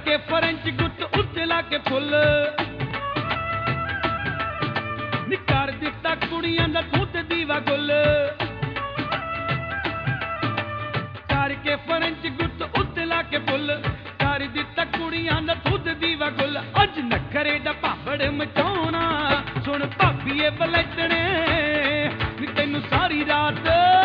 ਕਰਕੇ ਫਰੈਂਚ ਗੁੱਟ ਉੱਤੇ ਲਾ ਕੇ ਫੁੱਲ ਨੀ ਕਰ ਦਿੱਤਾ ਕੁੜੀਆਂ ਦਾ ਤੂੰ ਤੇ ਦੀਵਾ ਗੁੱਲ ਕਰਕੇ ਫਰੈਂਚ ਗੁੱਟ ਉੱਤੇ ਲਾ ਕੇ ਫੁੱਲ ਕਰ ਦਿੱਤਾ ਕੁੜੀਆਂ ਦਾ ਤੂੰ ਤੇ ਦੀਵਾ ਗੁੱਲ ਅੱਜ ਨਖਰੇ ਦਾ ਭਾਬੜ ਮਚਾਉਣਾ ਸੁਣ ਭਾਬੀਏ ਬਲੈਤਣੇ ਨੀ ਤੈਨੂੰ ਸਾਰੀ ਰਾਤ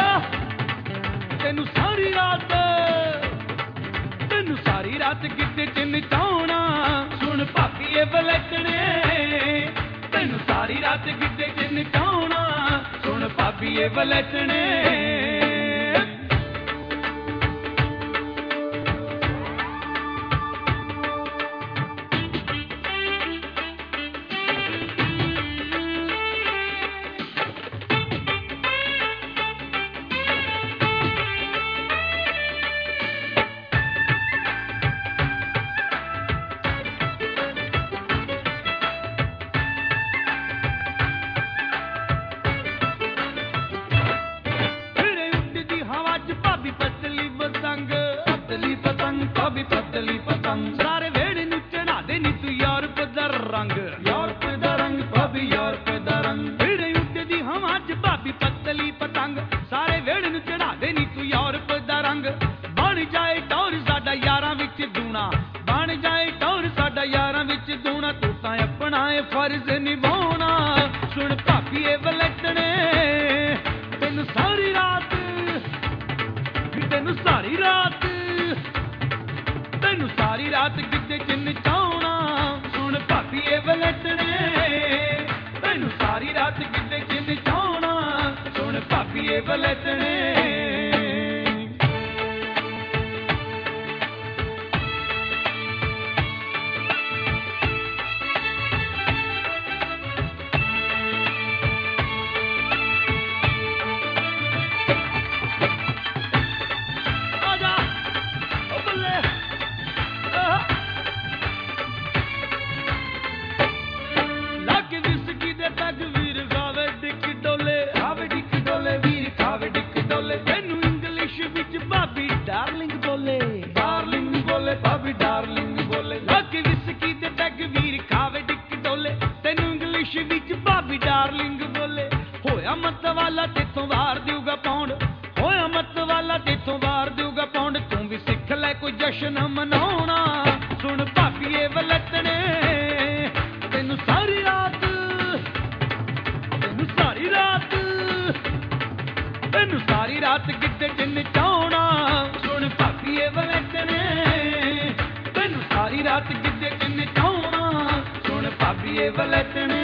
ਗਿੱਧੇ ਚ ਨਚਾਉਣਾ ਸੁਣ ਭਾਬੀਏ ਬਲੈਤਣੇ ਤੈਨੂੰ ਸਾਰੀ ਰਾਤ ਗਿੱਧੇ ਚ ਨਚਾਉਣਾ ਸੁਣ ਭਾਬੀਏ ਬਲੈਤਣੇ ਪਤਲੀ ਪਤੰਗ ਸਾਰੇ ਵੇੜੇ ਨੂੰ ਚੜਾ ਦੇ ਨੀ ਤੂੰ ਯੂਰਪ ਦਾ ਰੰਗ ਭਾਬੀ ਯੂਰਪ ਦਾ ਰੰਗ ਵੇੜੇ ਉੱਡਦੀ ਹਵਾ ਚ ਭਾਬੀ ਪਤਲੀ ਪਤੰਗ ਸਾਰੇ ਵੇੜੇ ਨੂੰ ਚੜਾ ਦੇ ਨੀ ਤੂੰ ਯੂਰਪ ਦਾ ਰੰਗ ਬਣ ਜਾਏ ਟੌਰ ਸਾਡਾ ਯਾਰਾਂ ਵਿੱਚ ਦੂਣਾ ਬਣ ਜਾਏ ਟੌਰ ਸਾਡਾ ਯਾਰਾਂ ਵਿੱਚ ਦੂਣਾ ਤੂੰ ਤਾਂ ਆਪਣਾ ਇਹ ਫਰਜ਼ ਨਿਭਾਉਣਾ ਸੁਣ ਭਾਬੀਏ ਬਲੈਤਣੇ ਤੈਨੂੰ ਸਾਰੀ ਰਾਤ ਗਿੱਧੇ ਚ ਨਚਾਉਣਾ ਸੁਣ ਭਾਬੀਏ ਬਲੈਤਣੇ ਤੈਨੂੰ ਸਾਰੀ ਰਾਤ ਗਿੱਧੇ ਚ ਨਚਾਉਣਾ ਸੁਣ ਭਾਬੀਏ ਬਲੈਤਣੇ ਭਾਬੀ ਡਾਰਲਿੰਗ ਬੋਲੇ ਲੱਗੇ ਵਿਸਕੀ ਦੇ ਪੈਗ ਵੀਰ ਖਾਵੇ ਡਿੱਕ ਡੋਲੇ ਤੈਨੂੰ ਇੰਗਲਿਸ਼ ਵਿੱਚ ਭਾਬੀ ਡਾਰਲਿੰਗ ਬੋਲੇ ਹੋਇਆ ਮੱਤ ਵਾਲਾ ਤੇਥੋਂ ਵਾਰ ਦੇਊਗਾ ਪੌਂਡ ਹੋਇਆ ਮੱਤ ਵਾਲਾ ਤੇਥੋਂ ਵਾਰ ਦੇਊਗਾ ਪੌਂਡ ਤੂੰ ਵੀ ਸਿੱਖ ਲੈ ਕੋਈ ਜਸ਼ਨ ਮਨਾਉਣਾ ਸੁਣ ਭਾਬੀਏ ਬਲੈਤਣੇ ਤੈਨੂੰ ਸਾਰੀ ਰਾਤ ਗਿੱਧੇ ਚ ਨਚਾਉਣਾ ਸੁਣ ਭਾਬੀਏ ਬਲੈਤਣੇ ਸਾਰੀ ਰਾਤ ਗਿੱਧੇ ਚ ਨਚਾਉਣਾ ਸੁਣ ਭਾਬੀਏ ਬਲੈਤਣੇ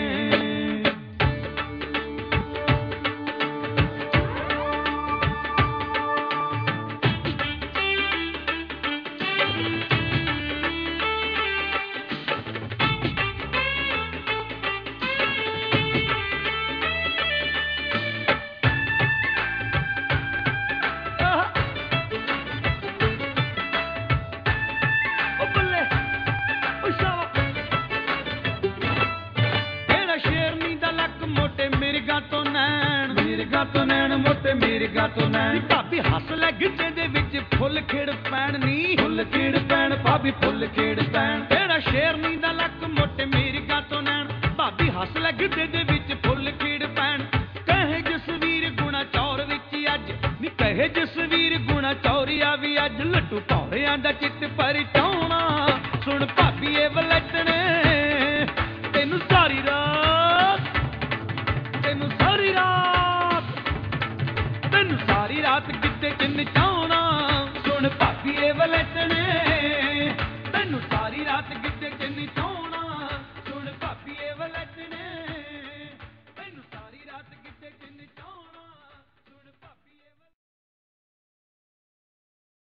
ਮਿਰਗਾ ਤੋਂ ਨੈਣ ਭਾਬੀ ਹੱਸ ਲੈ ਗਿੱਧੇ ਦੇ ਵਿੱਚ ਫੁੱਲ ਖੇੜ ਪੈਣ ਨੀ ਫੁੱਲ ਖੇੜ ਪੈਣ ਭਾਬੀ ਫੁੱਲ ਖੇੜ ਪੈਣ ਤੇਰਾ ਸ਼ੇਰਨੀ ਦਾ ਲੱਕ ਮੋਟੇ ਮਿਰਗਾ ਤੋਂ ਨੈਣ ਭਾਬੀ ਹੱਸ ਲੈ ਗਿੱਧੇ ਦੇ ਵਿੱਚ ਫੁੱਲ ਖੇੜ ਪੈਣ ਕਹੇ ਜਸਵੀਰ ਗੁਣਾ ਚੌਰ ਵਿੱਚ ਅੱਜ ਨੀ ਕਹੇ ਜਸਵੀਰ ਗੁਣਾ ਚੌਰੀਆ ਵੀ ਅੱਜ ਲੱਟੂ ਭੌਰਿਆਂ ਦਾ ਚਿੱਤ ਪਰਚਾਉਣਾ ਸੁਣ ਭਾਬੀਏ ਬਲੈਤਣੇ ਤੈਨੂੰ ਸਾਰੀ ਰਾਤ ਗਿੱਧੇ ਚ ਨਚਾਉਣਾ